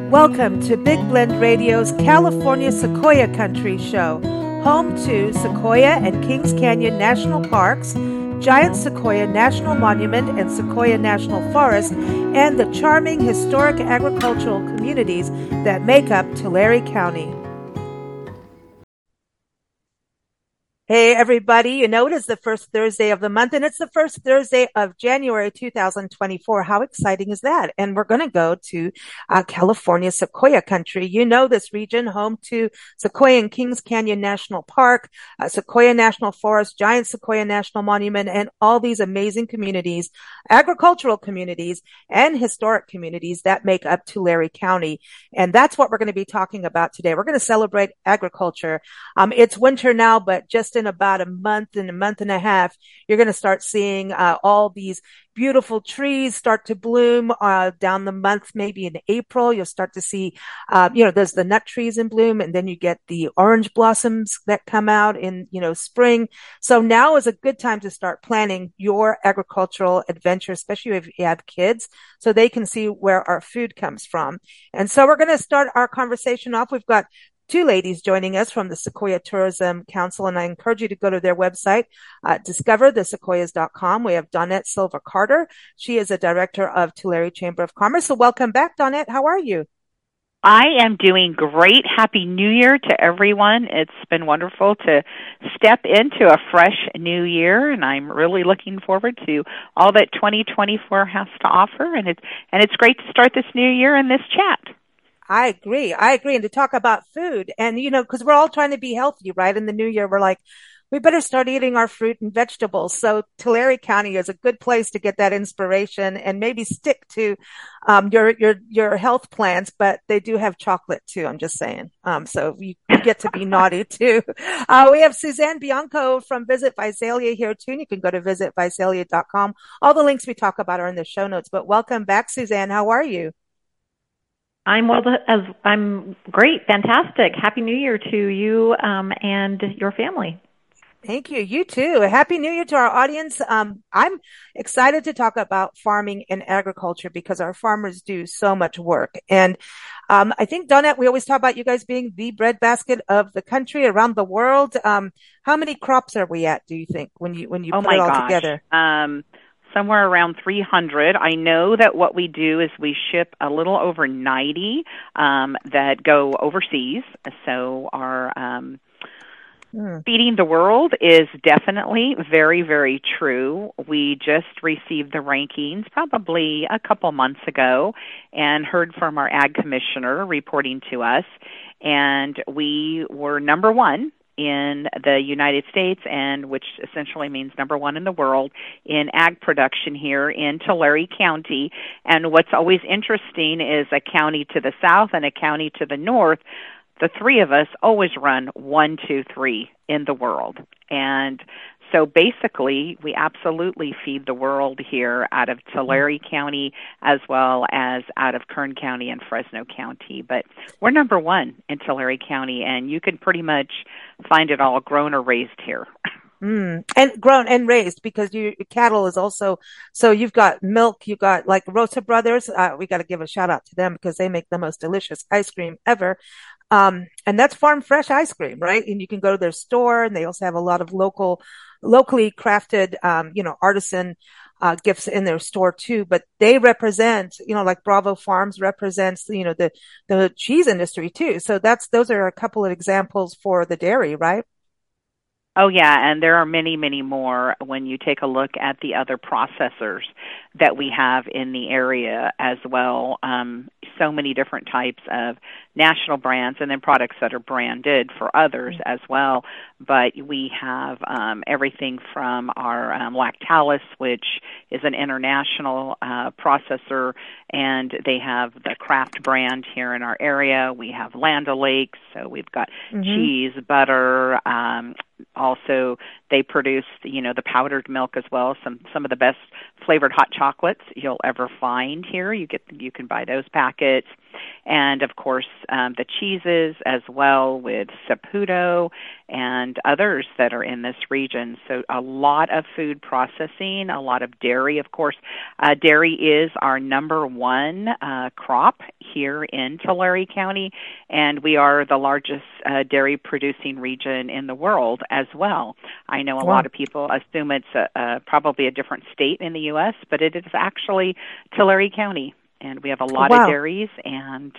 Welcome to Big Blend Radio's California Sequoia Country Show, home to Sequoia and Kings Canyon National Parks, Giant Sequoia National Monument and Sequoia National Forest, and the charming historic agricultural communities that make up Tulare County. Hey, everybody. You know, it is the first Thursday of the month, and it's the first Thursday of January 2024. How exciting is that? And we're going to go to California Sequoia Country. You know this region, home to Sequoia and Kings Canyon National Park, Sequoia National Forest, Giant Sequoia National Monument, and all these amazing communities, agricultural communities, and historic communities that make up Tulare County. And that's what we're going to be talking about today. We're going to celebrate agriculture. It's winter now, but just in about a month and a half, you're going to start seeing all these beautiful trees start to bloom down the month. Maybe in April, you'll start to see, there's the nut trees in bloom, and then you get the orange blossoms that come out in, spring. So now is a good time to start planning your agricultural adventure, especially if you have kids, so they can see where our food comes from. And so we're going to start our conversation off. We've got two ladies joining us from the Sequoia Tourism Council, and I encourage you to go to their website, discoverthesequoias.com. We have Dawnette Silva Carter. She is a director of Tulare Chamber of Commerce. So welcome back, Dawnette. How are you? I am doing great. Happy New Year to everyone. It's been wonderful to step into a fresh new year, and I'm really looking forward to all that 2024 has to offer. And it's great to start this new year in this chat. I agree. And to talk about food and, because we're all trying to be healthy, right? In the new year, we're like, we better start eating our fruit and vegetables. So Tulare County is a good place to get that inspiration and maybe stick to, your health plans, but they do have chocolate too. I'm just saying. So you get to be naughty too. We have Suzanne Bianco from Visit Visalia here too. And you can go to visitvisalia.com. All the links we talk about are in the show notes, but welcome back, Suzanne. How are you? I'm great, fantastic. Happy New Year to you and your family. Thank you. You too. Happy New Year to our audience. I'm excited to talk about farming and agriculture because our farmers do so much work. And I think, Dawnette, we always talk about you guys being the breadbasket of the country around the world. How many crops are we at, do you think, when you put it all together? Somewhere around 300. I know that what we do is we ship a little over 90 that go overseas. So our feeding the world is definitely very, very true. We just received the rankings probably a couple months ago and heard from our ag commissioner reporting to us. And we were number one in the United States, and which essentially means number one in the world in ag production here in Tulare County. And what's always interesting is a county to the south and a county to the north. The three of us always run 1, 2, 3 in the world. And so basically, we absolutely feed the world here out of Tulare County as well as out of Kern County and Fresno County. But we're number one in Tulare County, and you can pretty much find it all grown or raised here. And grown and raised because your cattle is also, so you've got milk, you've got like Rosa Brothers. We got to give a shout out to them because they make the most delicious ice cream ever. And that's farm fresh ice cream, right? And you can go to their store, and they also have a lot of locally crafted, artisan, gifts in their store too, but they represent, like Bravo Farms represents, the cheese industry too. So those are a couple of examples for the dairy, right? Oh, yeah, and there are many, many more when you take a look at the other processors that we have in the area as well. So many different types of national brands and then products that are branded for others as well. But we have everything from our Lactalis, which is an international processor, and they have the Kraft brand here in our area. We have Land O'Lakes, so we've got cheese, butter. Also, they produce, the powdered milk as well. Some of the best flavored hot chocolates you'll ever find here. You can buy those packets. And of course, the cheeses as well with Saputo and others that are in this region. So a lot of food processing, a lot of dairy. Of course, dairy is our number one crop here in Tulare County, and we are the largest dairy producing region in the world as well. I know a lot of people assume it's probably a different state in the U.S., but it is actually Tulare County, and we have a lot of dairies, and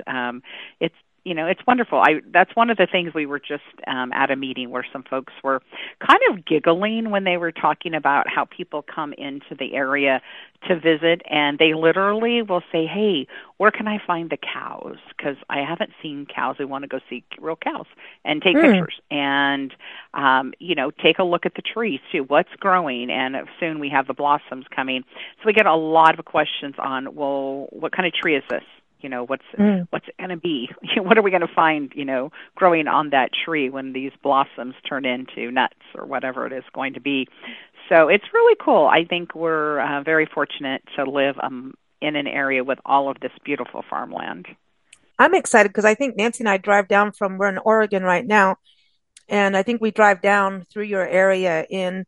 it's wonderful. That's one of the things. We were just at a meeting where some folks were kind of giggling when they were talking about how people come into the area to visit, and they literally will say, "Hey, where can I find the cows? Because I haven't seen cows. We want to go see real cows and take pictures and take a look at the trees too. What's growing?" And soon we have the blossoms coming. So we get a lot of questions on, well, what kind of tree is this? What's it going to be? What are we going to find, growing on that tree when these blossoms turn into nuts or whatever it is going to be? So it's really cool. I think we're very fortunate to live in an area with all of this beautiful farmland. I'm excited because I think Nancy and I drive down we're in Oregon right now, and I think we drive down through your area in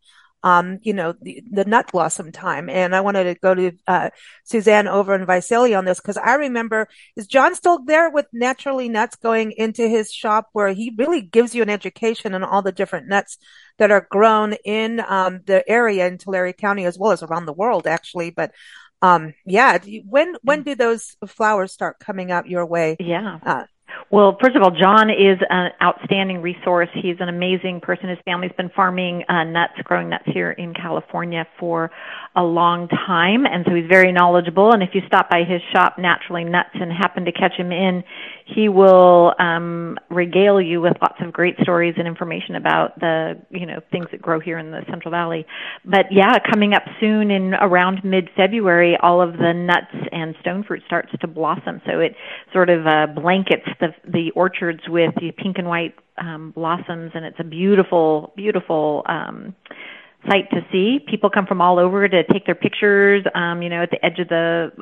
the nut blossom time. And I wanted to go to Suzanne over in Visalia on this because I remember, is John still there with Naturally Nuts going into his shop where he really gives you an education on all the different nuts that are grown in the area in Tulare County as well as around the world, actually. But when do those flowers start coming out your way? Yeah. Well, first of all, John is an outstanding resource. He's an amazing person. His family's been farming growing nuts here in California for a long time, and so he's very knowledgeable. And if you stop by his shop, Naturally Nuts, and happen to catch him in, he will regale you with lots of great stories and information about the things that grow here in the Central Valley. But yeah, coming up soon in around mid-February, all of the nuts and stone fruit starts to blossom. So it sort of blankets the orchards with the pink and white blossoms, and it's a beautiful, beautiful sight to see. People come from all over to take their pictures, at the edge of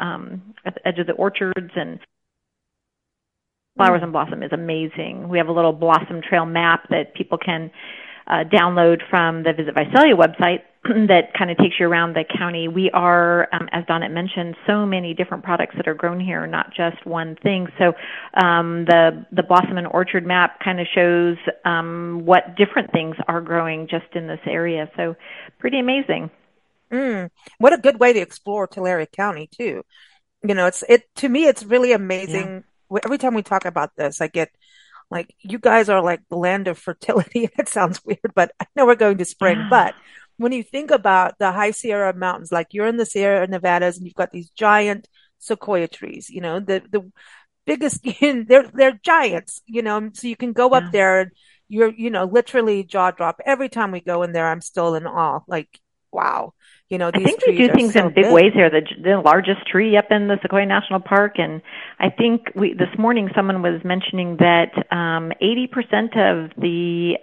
the orchards, and Flowers and Blossom is amazing. We have a little blossom trail map that people can download from the Visit Visalia website that kind of takes you around the county. We are, as Dawnette mentioned, so many different products that are grown here, not just one thing. So the Blossom and Orchard map kind of shows what different things are growing just in this area. So pretty amazing. What a good way to explore Tulare County too. To me, it's really amazing. Yeah. Every time we talk about this, I get like, you guys are like the land of fertility. That sounds weird, but I know we're going to spring. Yeah. But when you think about the High Sierra Mountains, like you're in the Sierra Nevadas and you've got these giant sequoia trees, the biggest, they're giants, so you can go up there and you're, literally jaw drop. Every time we go in there, I'm still in awe. Like, wow. These I think we do things in big ways here. The largest tree up in the Sequoia National Park, and I think this morning someone was mentioning that 80% of the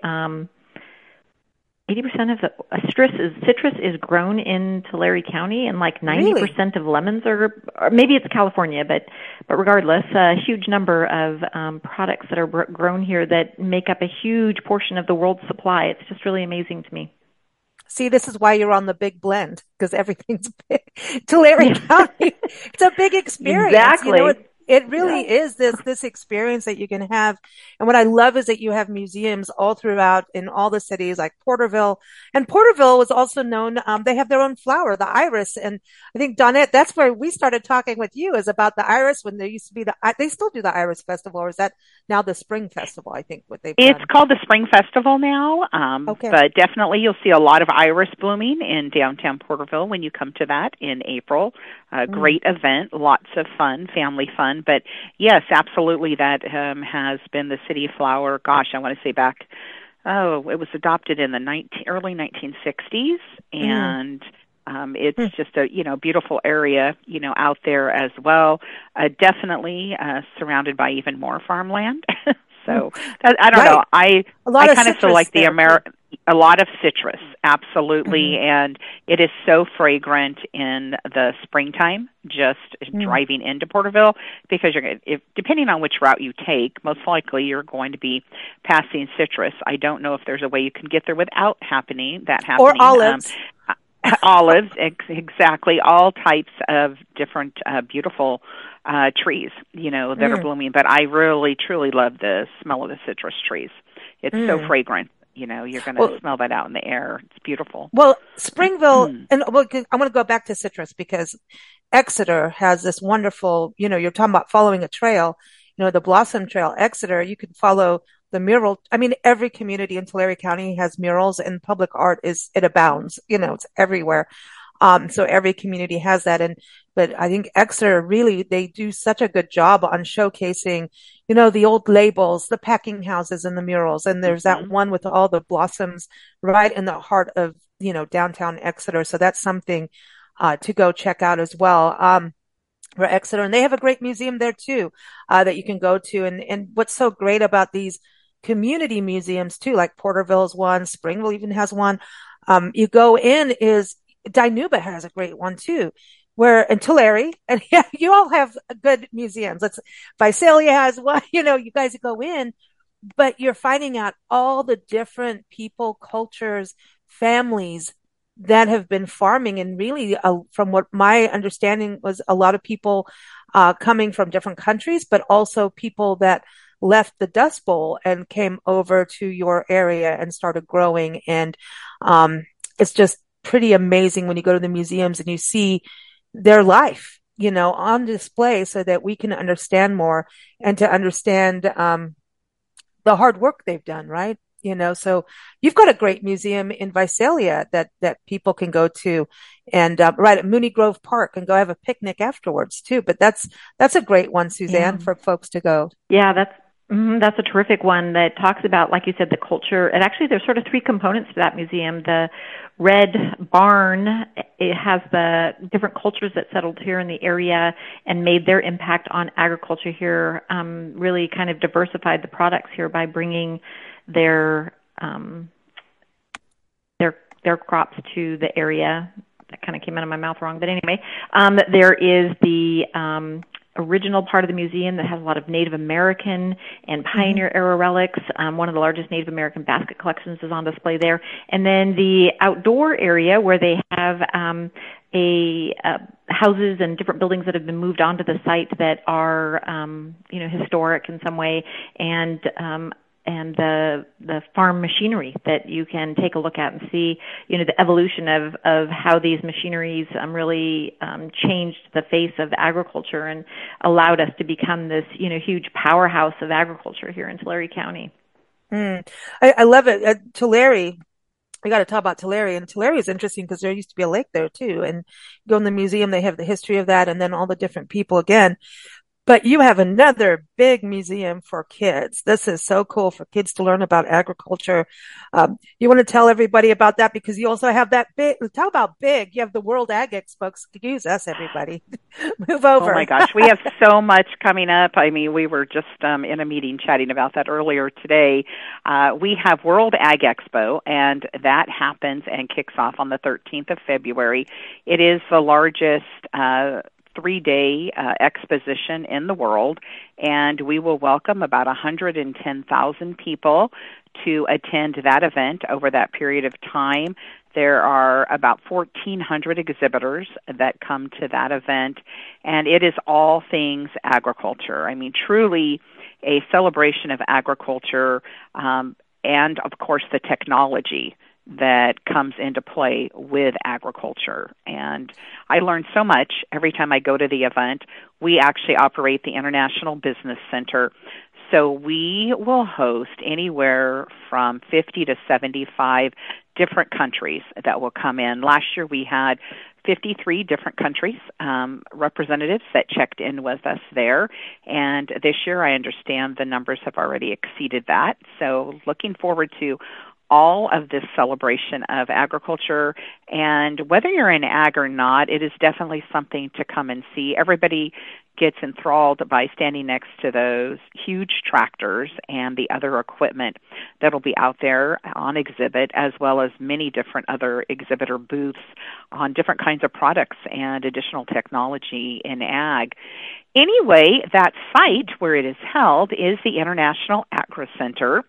citrus is grown in Tulare County, and like 90% of lemons or maybe it's California, but regardless, a huge number of products that are grown here that make up a huge portion of the world's supply. It's just really amazing to me. See, this is why you're on the Big Blend, because everything's big. Tulare County, it's a big experience. Exactly. It really is this experience that you can have. And what I love is that you have museums all throughout in all the cities like Porterville. And Porterville was also known, they have their own flower, the iris. And I think, Dawnette, that's where we started talking with you, is about the iris, when there used to be they still do the Iris Festival, or is that now the Spring Festival, I think, what they've done? It's called the Spring Festival now. Okay. But definitely you'll see a lot of iris blooming in downtown Porterville when you come to that in April. Great event, lots of fun, family fun. But yes, absolutely, that has been the city flower. Gosh, I want to say back, it was adopted in the early 1960s, and it's just a beautiful area out there as well. Definitely surrounded by even more farmland. So I don't know. I kind of feel like A lot of citrus, absolutely, and it is so fragrant in the springtime. Just driving into Porterville, because depending on which route you take, most likely you're going to be passing citrus. I don't know if there's a way you can get there without happening. Or olives. Olives, exactly. All types of different beautiful trees, that are blooming. But I really, truly love the smell of the citrus trees. It's so fragrant. You're going to smell that out in the air. It's beautiful. Well, Springville, and I want to go back to citrus because Exeter has this wonderful, you're talking about following a trail, the Blossom Trail. Exeter, you can follow the mural. I mean, every community in Tulare County has murals, and public art it abounds. It's everywhere. So every community has that. But I think Exeter really, they do such a good job on showcasing, the old labels, the packing houses and the murals. And there's that one with all the blossoms right in the heart of, downtown Exeter. So that's something, to go check out as well. For Exeter. And they have a great museum there too, that you can go to. And what's so great about these community museums too, like Porterville's one, Springville even has one. You go in is, Dinuba has a great one too, and Tulare, and you all have good museums. Visalia has one, you guys go in, but you're finding out all the different people, cultures, families that have been farming. And really, from what my understanding was, a lot of people, coming from different countries, but also people that left the Dust Bowl and came over to your area and started growing. And, it's just pretty amazing when you go to the museums and you see their life, on display so that we can understand more and to understand, the hard work they've done, right? So you've got a great museum in Visalia that people can go to, and, right at Mooney Grove Park, and go have a picnic afterwards too. But that's a great one, Suzanne, for folks to go. Yeah, that's a terrific one that talks about, like you said, the culture. And actually, there's sort of three components to that museum. The Red Barn, it has the different cultures that settled here in the area and made their impact on agriculture here, really kind of diversified the products here by bringing their crops to the area. That kind of came out of my mouth wrong, but anyway, there is the original part of the museum that has a lot of Native American and Pioneer era relics. One of the largest Native American basket collections is on display there. And then the outdoor area where they have houses and different buildings that have been moved onto the site that are historic in some way, and the farm machinery that you can take a look at and see, the evolution of how these machineries really changed the face of agriculture and allowed us to become this, huge powerhouse of agriculture here in Tulare County. I love it. Tulare, we got to talk about Tulare, and Tulare is interesting because there used to be a lake there too. And you go in the museum, they have the history of that, and then all the different people again. But you have another big museum for kids. This is so cool for kids to learn about agriculture. You want to tell everybody about that, because you also have that big, talk about big. You have the World Ag Expo. Excuse us, everybody. Move over. Oh my gosh. We have so much coming up. I mean, we were just in a meeting chatting about that earlier today. We have World Ag Expo, and that happens and kicks off on the 13th of February. It is the largest, 3-day exposition in the world, and we will welcome about 110,000 people to attend that event over that period of time. There are about 1,400 exhibitors that come to that event, and it is all things agriculture. I mean, truly a celebration of agriculture, and, of course, the technology that comes into play with agriculture. And I learn so much every time I go to the event. We actually operate the International Business Center, so we will host anywhere from 50 to 75 different countries that will come in. Last year we had 53 different countries, representatives that checked in with us there. And this year I understand the numbers have already exceeded that. So looking forward to all of this celebration of agriculture. And whether you're in ag or not, it is definitely something to come and see. Everybody gets enthralled by standing next to those huge tractors and the other equipment that'll be out there on exhibit, as well as many different other exhibitor booths on different kinds of products and additional technology in ag. Anyway, that site where it is held is the International Agri Center,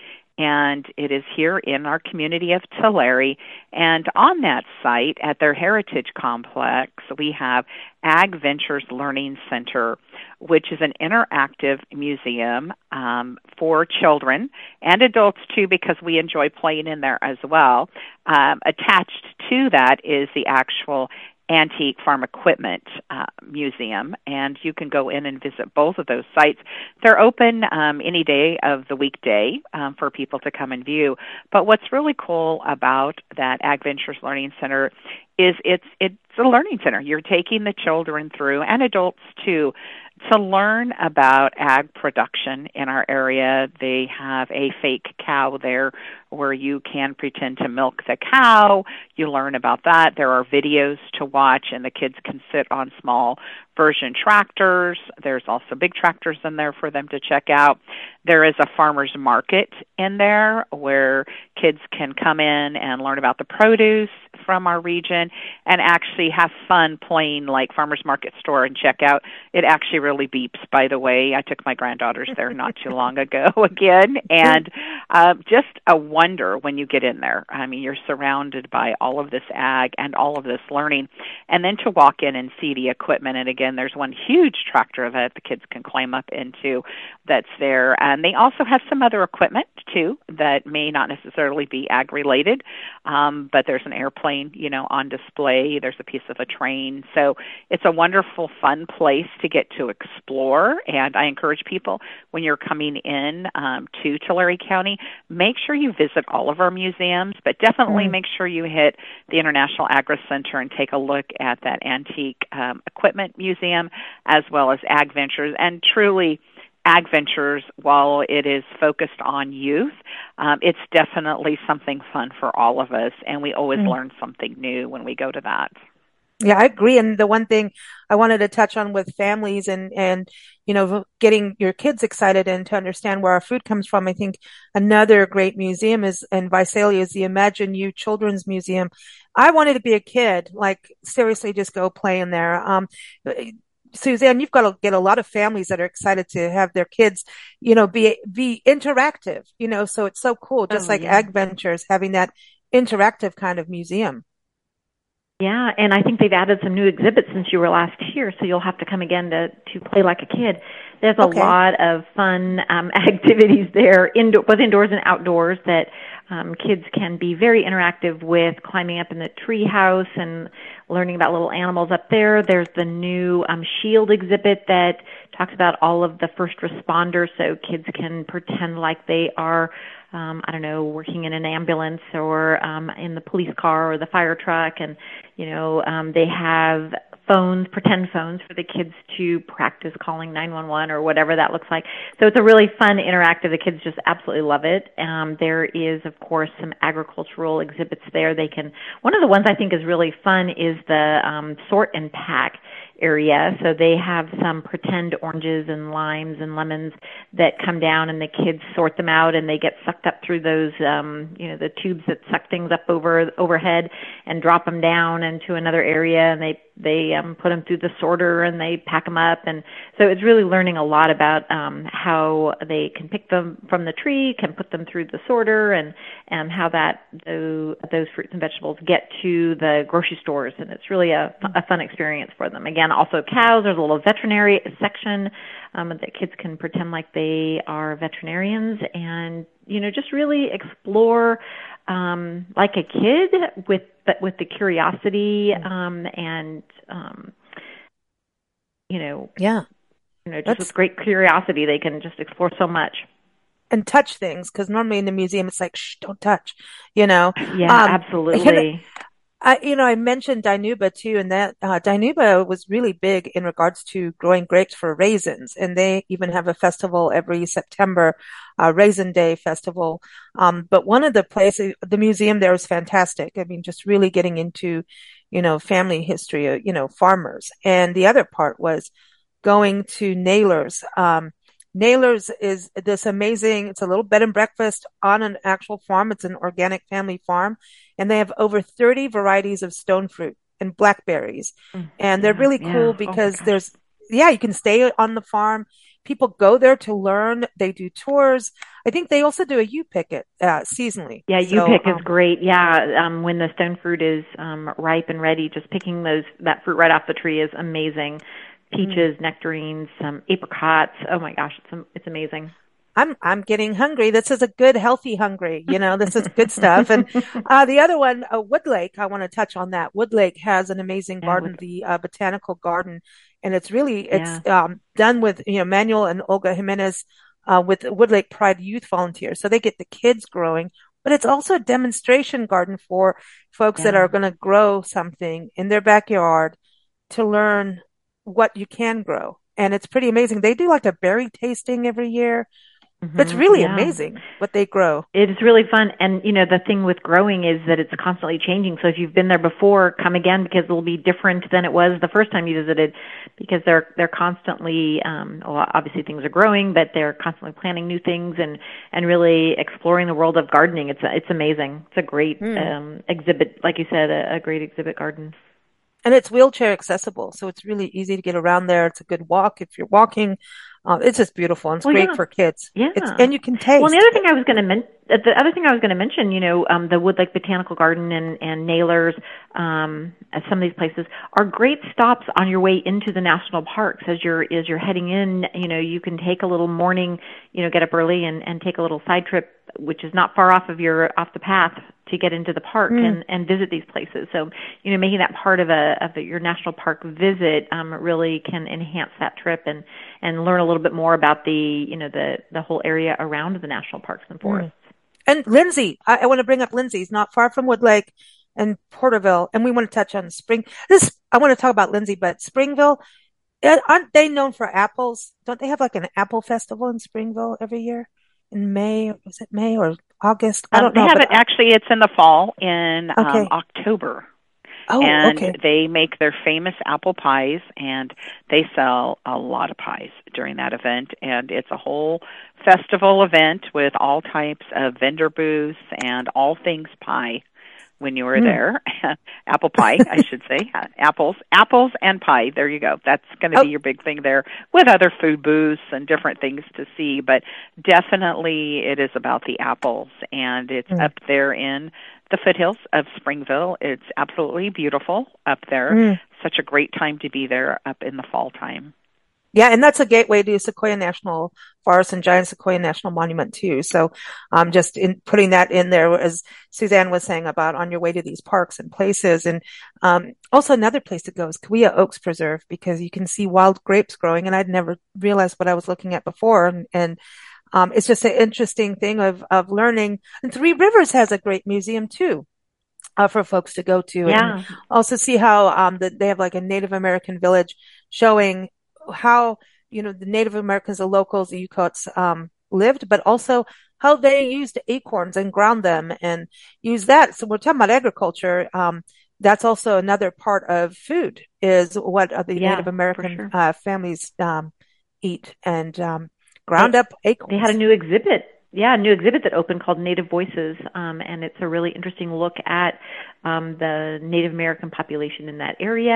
and it is here in our community of Tulare. And on that site, at their Heritage Complex, we have Ag Ventures Learning Center, which is an interactive museum for children and adults, too, because we enjoy playing in there as well. Attached to that is the actual Antique Farm Equipment Museum, and you can go in and visit both of those sites. They're open any day of the weekday for people to come and view. But what's really cool about that Ag Ventures Learning Center is it's a learning center. You're taking the children through, and adults too, to learn about ag production in our area. They have a fake cow there where you can pretend to milk the cow. You learn about that. There are videos to watch, and the kids can sit on small version tractors. There's also big tractors in there for them to check out. There is a farmer's market in there where kids can come in and learn about the produce from our region and actually have fun playing like farmer's market store and check out. It actually really beeps, by the way. I took my granddaughters there not too long ago again, and just a wonder when you get in there. I mean, you're surrounded by all of this ag and all of this learning, and then to walk in and see the equipment. And again, there's one huge tractor that the kids can climb up into that's there. And they also have some other equipment, too, that may not necessarily be ag-related, but there's an airplane, on display. There's a piece of a train. So it's a wonderful, fun place to get to explore. And I encourage people, when you're coming in to Tulare County, make sure you visit all of our museums, but definitely make sure you hit the International Agri Center and take a look at that Antique Equipment Museum, as well as Ag Ventures. And truly, Ag Ventures, while it is focused on youth, it's definitely something fun for all of us, and we always learn something new when we go to that. Yeah, I agree. And the one thing I wanted to touch on with families and getting your kids excited and to understand where our food comes from, I think another great museum is in Visalia is the Imagine You Children's Museum. I wanted to be a kid, like seriously just go play in there. Suzanne, you've got to get a lot of families that are excited to have their kids, be interactive, so it's so cool. Just like Ag Ventures having that interactive kind of museum. Yeah, and I think they've added some new exhibits since you were last here, so you'll have to come again to play like a kid. There's a lot of fun activities there, both indoors and outdoors, that kids can be very interactive with, climbing up in the tree house and learning about little animals up there. There's the new SHIELD exhibit that talks about all of the first responders, so kids can pretend like they are working in an ambulance or in the police car or the fire truck. And, they have pretend phones for the kids to practice calling 911 or whatever that looks like. So it's a really fun, interactive. The kids just absolutely love it. There is, of course, some agricultural exhibits there. One of the ones I think is really fun is the sort and pack area. So they have some pretend oranges and limes and lemons that come down, and the kids sort them out, and they get sucked up through those, the tubes that suck things up overhead and drop them down into another area, and they put them through the sorter and they pack them up. And so it's really learning a lot about how they can pick them from the tree, can put them through the sorter, and how those fruits and vegetables get to the grocery stores. And it's really a fun experience for them. Again, also cows. There's a little veterinary section that kids can pretend like they are veterinarians, and just really explore like a kid with the curiosity just with great curiosity, they can just explore so much. And touch things, because normally in the museum it's like, shh, don't touch, Yeah, absolutely. I mentioned Dinuba too, and that Dinuba was really big in regards to growing grapes for raisins, and they even have a festival every September, Raisin Day festival. But one of the places, the museum there was fantastic. I mean, just really getting into, family history, farmers. And the other part was going to Naylor's. Naylor's is this amazing, it's a little bed and breakfast on an actual farm. It's an organic family farm, and they have over 30 varieties of stone fruit and blackberries. And they're Yeah, really yeah. cool Oh my because gosh. you can stay on the farm. People go there to learn. They do tours. I think they also do a U-Pick it seasonally. Yeah, you So, pick is great. Yeah, when the stone fruit is ripe and ready, just picking that fruit right off the tree is amazing. Peaches, nectarines, apricots. Oh my gosh, it's amazing. I'm getting hungry. This is a good, healthy hungry. This is good stuff. And the other one, Woodlake, I want to touch on that. Woodlake has an amazing Yeah, garden, the botanical garden, and it's yeah. done with Manuel and Olga Jimenez with Woodlake Pride Youth Volunteers. So they get the kids growing, but it's also a demonstration garden for folks that Yeah. are going to grow something in their backyard to learn what you can grow. And it's pretty amazing. They do like a berry tasting every year. It's really Yeah. amazing what they grow. It's really fun. And, the thing with growing is that it's constantly changing. So if you've been there before, come again because it'll be different than it was the first time you visited because they're constantly, well, obviously things are growing, but they're constantly planting new things and really exploring the world of gardening. It's amazing. It's a great, exhibit, like you said, a great exhibit garden. And it's wheelchair accessible, so it's really easy to get around there. It's a good walk if you're walking. It's just beautiful, and it's Well, great yeah. for kids. Yeah. And you can Well, taste. the other thing I was going to mention, the Woodlake Botanical Garden and Naylor's, some of these places are great stops on your way into the national parks. As you're heading in, you can take a little morning, get up early and take a little side trip, which is not far off off the path to get into the park and visit these places. So, making that part of your national park visit really can enhance that trip and learn a little bit more about the whole area around the national parks and forests. And Lindsay, I want to bring up Lindsay's not far from Woodlake and Porterville, and we want to touch on I want to talk about Lindsay, but Springville, aren't they known for apples? Don't they have like an apple festival in Springville every year in May? Is it May or August? I don't They know, have but it actually. It's in the fall in okay. October. Oh, And okay. they make their famous apple pies, and they sell a lot of pies during that event. And it's a whole festival event with all types of vendor booths and all things pie when you were there. Apple pie, I should say. Apples and pie. There you go. That's going to Oh, be your big thing there with other food booths and different things to see. But definitely it is about the apples, and it's up there in the foothills of Springville. It's absolutely beautiful up there. Such a great time to be there up in the fall time. yeah, and that's a gateway to Sequoia National Forest and Giant Sequoia National Monument too. So, just in putting that in there, as Suzanne was saying about on your way to these parks and places, and also another place to go is Kaweah Oaks Preserve because you can see wild grapes growing, and I'd never realized what I was looking at before, and it's just an interesting thing of learning. And Three Rivers has a great museum too. For folks to go to and Yeah. also see how they have like a Native American village showing how the Native Americans, the locals, the Yukots lived, but also how they used acorns and ground them and use that. So we're talking about agriculture. That's also another part of food is what the Native Yeah, for American sure. families eat and ground They up they had a acorns. new exhibit. Yeah, a new exhibit that opened called Native Voices, and it's a really interesting look at the Native American population in that area,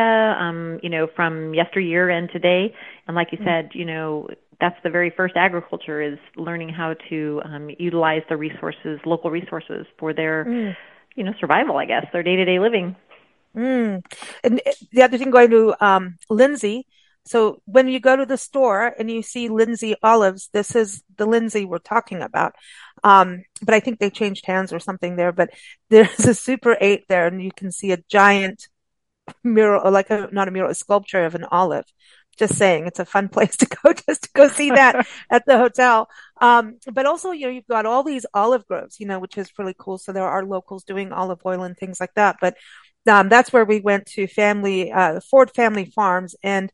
from yesteryear and today. And like you said, that's the very first agriculture is learning how to utilize the local resources for their, Mm. survival, I guess, their day-to-day living. Mm. And the other thing going to Lindsay. So when you go to the store and you see Lindsay olives, this is the Lindsay we're talking about. But I think they changed hands or something there. But there's a Super 8 there, and you can see a giant mural, or like not a mural, a sculpture of an olive. Just saying, it's a fun place to go just to go see that at the hotel. But also, you've got all these olive groves, which is really cool. So there are locals doing olive oil and things like that. But that's where we went to Ford Family Farms. And,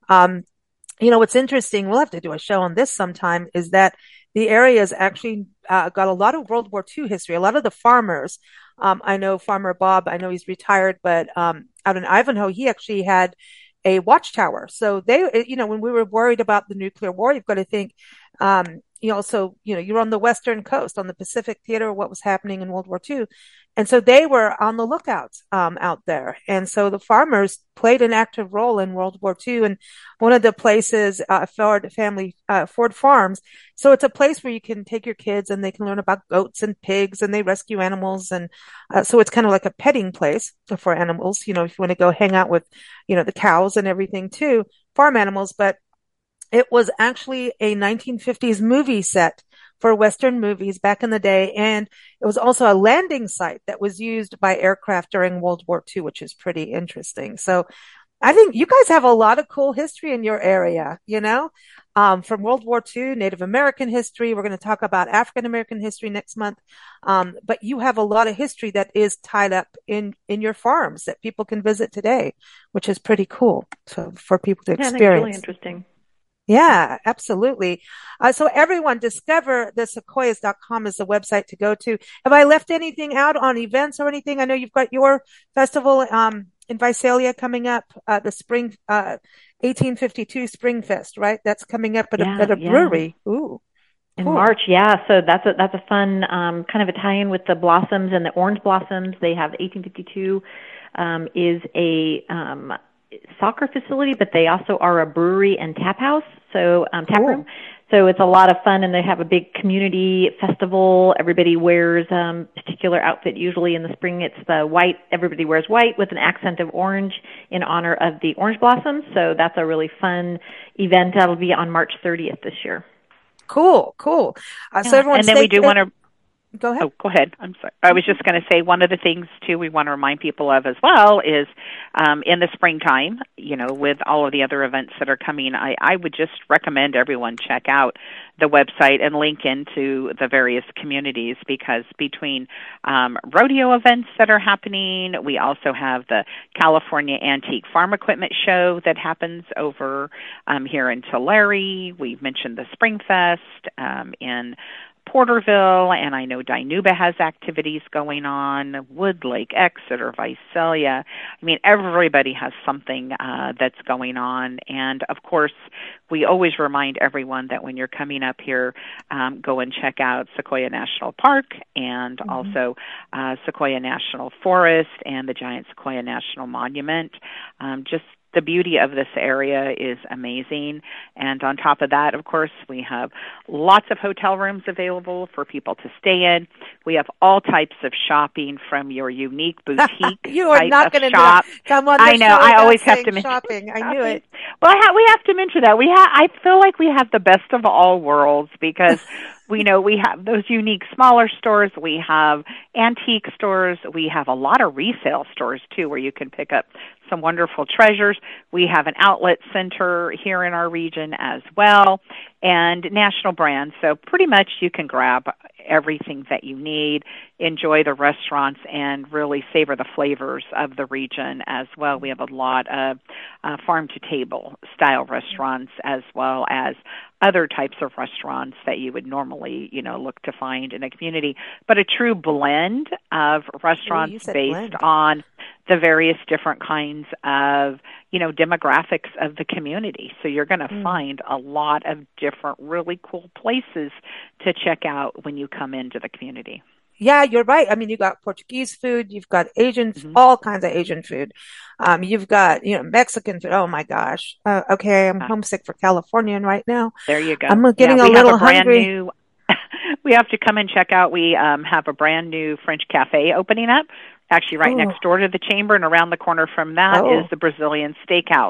what's interesting, we'll have to do a show on this sometime, is that the area has actually got a lot of World War II history. A lot of the farmers, I know Farmer Bob, I know he's retired, but out in Ivanhoe, he actually had a watchtower. So they, when we were worried about the nuclear war, you've got to think, you're on the Western coast, on the Pacific Theater, what was happening in World War II. And so they were on the lookout, out there. And so the farmers played an active role in World War II. And one of the places, Ford Farms. So it's a place where you can take your kids and they can learn about goats and pigs and they rescue animals. And, so it's kind of like a petting place for animals, if you want to go hang out with, the cows and everything too, farm animals. But it was actually a 1950s movie set for Western movies back in the day. And it was also a landing site that was used by aircraft during World War II, which is pretty interesting. So I think you guys have a lot of cool history in your area, from World War II, Native American history. We're going to talk about African American history next month. But you have a lot of history that is tied up in your farms that people can visit today, which is pretty cool for people to experience. Yeah, I think it's really interesting. Yeah, absolutely. So everyone, discoverthesequoias.com is the website to go to. Have I left anything out on events or anything? I know you've got your festival, in Visalia coming up, the spring, 1852 Spring Fest, right? That's coming up at a brewery. Ooh. In March, yeah. So that's a fun, kind of a tie-in with the blossoms and the orange blossoms. They have 1852, is a, soccer facility, but they also are a brewery and tap house, so tap room. So it's a lot of fun, and they have a big community festival. Everybody wears particular outfit. Usually in the spring, it's the white. Everybody wears white with an accent of orange in honor of the orange blossoms. So that's a really fun event. That'll be on March 30th this year. Cool. So everyone, and then we do want to. Go ahead. Oh, go ahead. I'm sorry. I was just going to say one of the things, too, we want to remind people of as well is in the springtime, with all of the other events that are coming, I would just recommend everyone check out the website and link into the various communities, because between rodeo events that are happening, we also have the California Antique Farm Equipment Show that happens over here in Tulare. We've mentioned the Spring Fest in Porterville, and I know Dinuba has activities going on, Woodlake, Exeter, Visalia. I mean, everybody has something that's going on. And, of course, we always remind everyone that when you're coming up here, go and check out Sequoia National Park and also Sequoia National Forest and the Giant Sequoia National Monument. Just the beauty of this area is amazing. And on top of that, of course, we have lots of hotel rooms available for people to stay in. We have all types of shopping from your unique boutique you are not going to shop. Come on, I know. I always have to mention shopping. I knew it. Well, we have to mention that. I feel like we have the best of all worlds, because we have those unique smaller stores. We have antique stores. We have a lot of resale stores, too, where you can pick up some wonderful treasures. We have an outlet center here in our region as well, and national brands. So pretty much you can grab everything that you need, enjoy the restaurants, and really savor the flavors of the region as well. We have a lot of farm-to-table style restaurants, as well as other types of restaurants that you would normally, look to find in a community, but a true blend of restaurants based on the various different kinds of, demographics of the community. So you're going to find a lot of different really cool places to check out when you come into the community. Yeah, you're right. I mean, you've got Portuguese food, you've got Asian, all kinds of Asian food. You've got, Mexican food. Oh my gosh. Okay. I'm homesick for Californian right now. There you go. I'm getting a little hungry. We have to come and check out. We have a brand new French cafe opening up, actually right next door to the chamber, and around the corner from that is the Brazilian Steakhouse.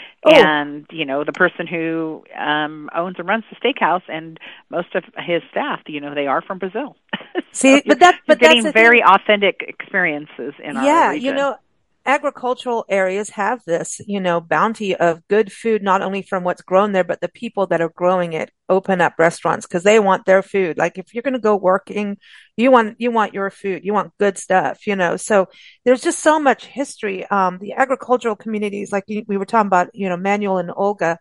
And, the person who owns and runs the steakhouse and most of his staff, they are from Brazil. See, so but getting very authentic experiences in our region. Agricultural areas have this, bounty of good food, not only from what's grown there, but the people that are growing it open up restaurants because they want their food. Like if you're going to go working, you want your food, you want good stuff, so there's just so much history. The agricultural communities, like we were talking about, Manuel and Olga,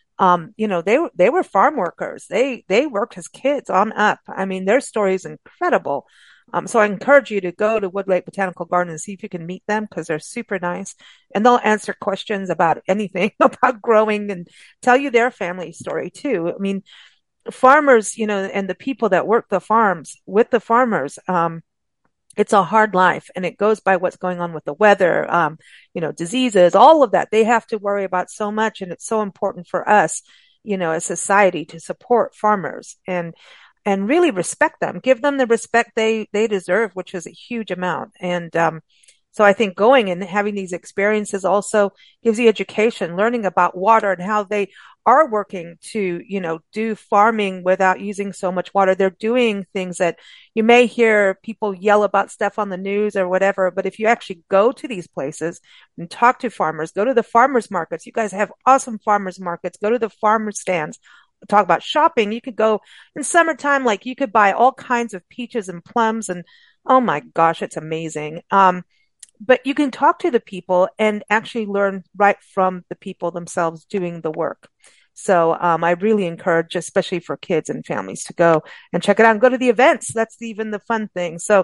they were farm workers. They worked as kids on up. I mean, their story is incredible. So I encourage you to go to Wood Lake Botanical Garden and see if you can meet them because they're super nice and they'll answer questions about anything about growing and tell you their family story too. I mean, farmers, and the people that work the farms with the farmers, it's a hard life and it goes by what's going on with the weather, diseases, all of that. They have to worry about so much. And it's so important for us, as society to support farmers and really respect them, give them the respect they deserve, which is a huge amount. And, so I think going and having these experiences also gives you education, learning about water and how they are working to, do farming without using so much water. They're doing things that you may hear people yell about stuff on the news or whatever. But if you actually go to these places and talk to farmers, go to the farmers markets, you guys have awesome farmers markets, go to the farmers stands, talk about shopping. You could go in summertime, like you could buy all kinds of peaches and plums and oh my gosh, it's amazing. But you can talk to the people and actually learn right from the people themselves doing the work. So I really encourage, especially for kids and families, to go and check it out and go to the events. That's even the fun thing. So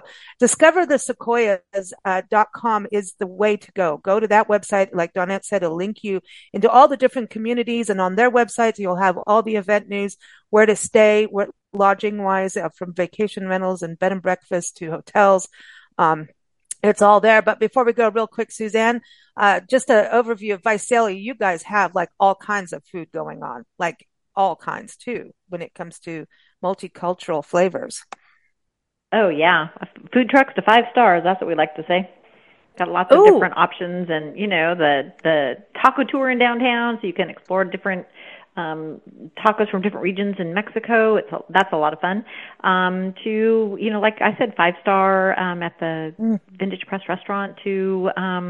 discoverthesequoias.com is the way to go. Go to that website. Like Dawnette said, it'll link you into all the different communities, and on their websites, you'll have all the event news, where to stay, where lodging wise, from vacation rentals and bed and breakfast to hotels. It's all there. But before we go, real quick, Suzanne, just an overview of Visalia. You guys have like all kinds of food going on, like all kinds too, when it comes to multicultural flavors. Oh yeah, food trucks to 5 stars. That's what we like to say. Got lots of different options, and the taco tour in downtown, so you can explore different tacos from different regions in Mexico. That's a lot of fun. To like I said, 5-star at the Vintage Press Restaurant. To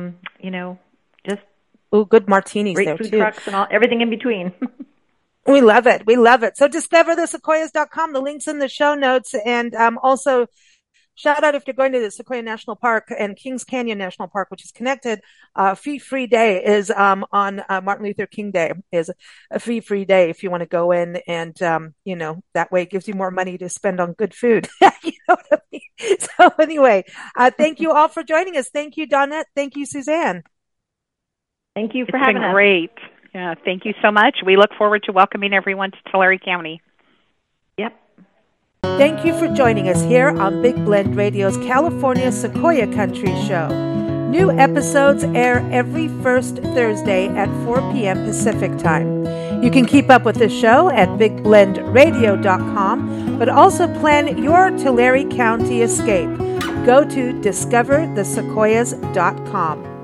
just good martinis great there food too. trucks and everything in between. We love it. We love it. So discoverthesequoias.com. The link's in the show notes, and also shout out if you're going to the Sequoia National Park and Kings Canyon National Park, which is connected. Fee-free day is on Martin Luther King Day is a fee-free day if you want to go in, and that way it gives you more money to spend on good food. You know what I mean? So anyway, thank you all for joining us. Thank you, Dawnette. Thank you, Suzanne. Thank you for having us. Great. Yeah, thank you so much. We look forward to welcoming everyone to Tulare County. Yep. Thank you for joining us here on Big Blend Radio's California Sequoia Country Show. New episodes air every first Thursday at 4 p.m. Pacific Time. You can keep up with the show at bigblendradio.com, but also plan your Tulare County escape. Go to discoverthesequoias.com.